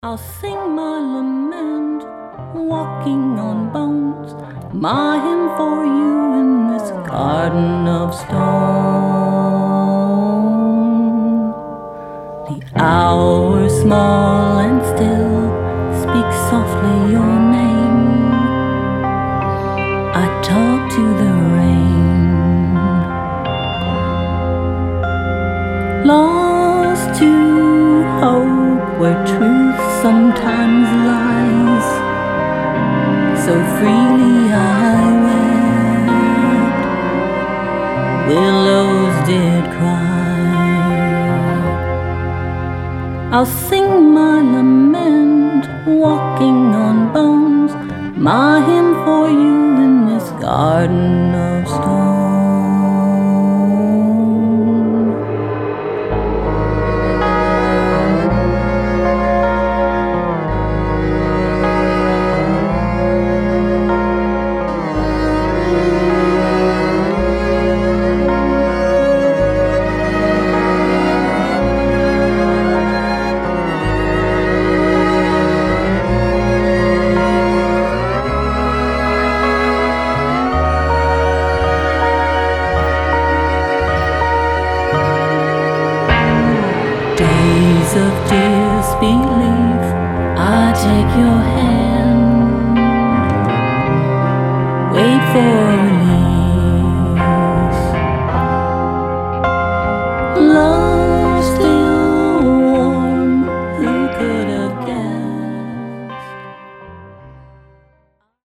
I'll sing my lament, walking on bones, my hymn for you in this garden of stone. The hour small and still speaks softly your name. I talk to the rain, lost to hope where truth sometimes lies. So freely I wept, willows did cry. I'll sing my lament, walking on bones, my hymn for you in this garden of stone. Days of disbelief, I take your hand, wait for